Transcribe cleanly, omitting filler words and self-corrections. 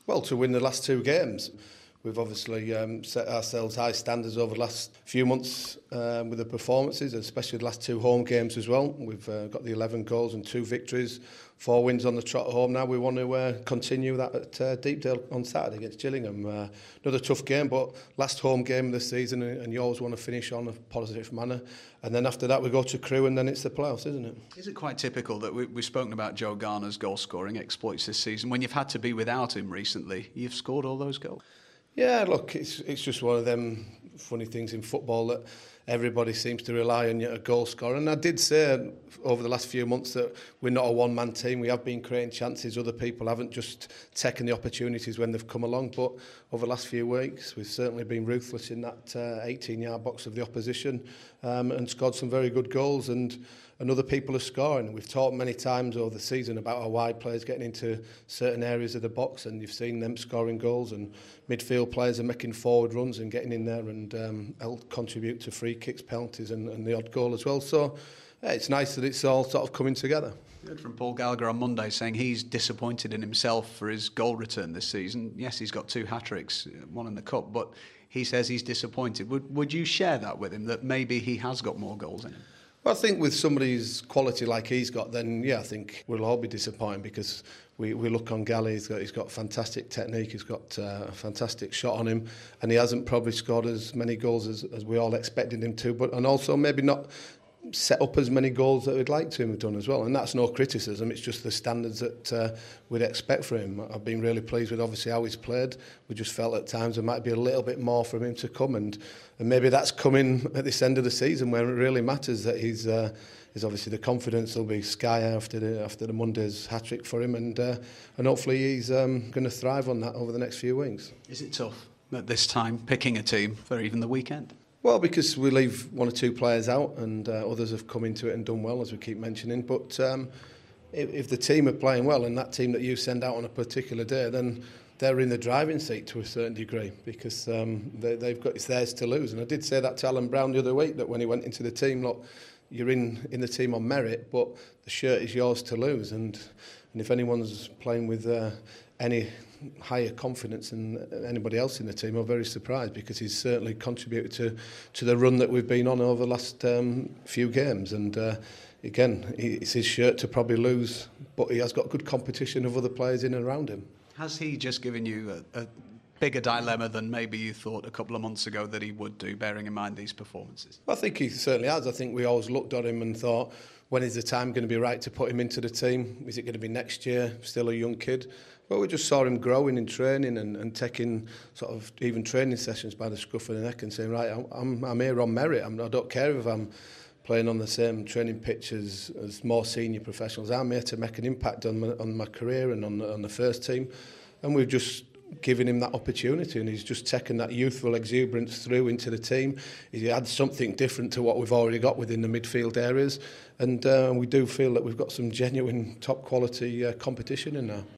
Well, to win the last two games. We've obviously set ourselves high standards over the last few months with the performances, especially the last two home games as well. We've got the 11 goals and 2 victories, 4 wins on the trot at home now. We want to continue that at Deepdale on Saturday against Gillingham. Another tough game, but last home game of the season, and you always want to finish on a positive manner. And then after that we go to Crewe, and then it's the playoffs, isn't it? Is it quite typical that we've spoken about Joe Garner's goal-scoring exploits this season? When you've had to be without him recently, you've scored all those goals? Yeah, look, it's just one of them funny things in football that everybody seems to rely on a goal scorer. And I did say over the last few months that we're not a one-man team. We have been creating chances. Other people haven't just taken the opportunities when they've come along. But over the last few weeks, we've certainly been ruthless in that 18-yard box of the opposition and scored some very good goals. And other people are scoring. We've talked many times over the season about our wide players getting into certain areas of the box, and you've seen them scoring goals, and midfield players are making forward runs and getting in there and help contribute to free kicks, penalties and the odd goal as well. So it's nice that it's all sort of coming together. Heard from Paul Gallagher on Monday saying he's disappointed in himself for his goal return this season. Yes, he's got 2 hat-tricks, one in the cup, but he says he's disappointed. Would you share that with him, that maybe he has got more goals in him? Well, I think with somebody's quality like he's got, then yeah, I think we'll all be disappointed because we look on Gally, he's got fantastic technique, he's got a fantastic shot on him, and he hasn't probably scored as many goals as we all expected him to, and also maybe not set up as many goals that we'd like to have done as well. And that's no criticism, it's just the standards that we'd expect for him. I've been really pleased with obviously how he's played. We just felt at times there might be a little bit more from him to come, and maybe that's coming at this end of the season where it really matters that he's obviously the confidence will be sky high after the Monday's hat-trick for him, and hopefully he's going to thrive on that over the next few weeks. Is it tough at this time picking a team for even the weekend? Well, because we leave 1 or 2 players out, and others have come into it and done well, as we keep mentioning. But if the team are playing well, and that team that you send out on a particular day, then they're in the driving seat to a certain degree, because they've got, it's theirs to lose. And I did say that to Alan Brown the other week, that when he went into the team, look, you're in the team on merit, but the shirt is yours to lose. And if anyone's playing with any higher confidence than anybody else in the team, I'm very surprised, because he's certainly contributed to the run that we've been on over the last few games. And again, it's his shirt to probably lose, but he has got good competition of other players in and around him. Has he just given you a bigger dilemma than maybe you thought a couple of months ago that he would do, bearing in mind these performances? I think he certainly has. I think we always looked at him and thought, when is the time going to be right to put him into the team? Is it going to be next year? Still a young kid. But we just saw him growing in training and taking sort of even training sessions by the scruff of the neck and saying, right, I'm here on merit. I don't care if I'm playing on the same training pitch as more senior professionals. I'm here to make an impact on my career and on the first team. And we've just given him that opportunity, and he's just taken that youthful exuberance through into the team. He adds something different to what we've already got within the midfield areas, and we do feel that we've got some genuine top quality competition in there.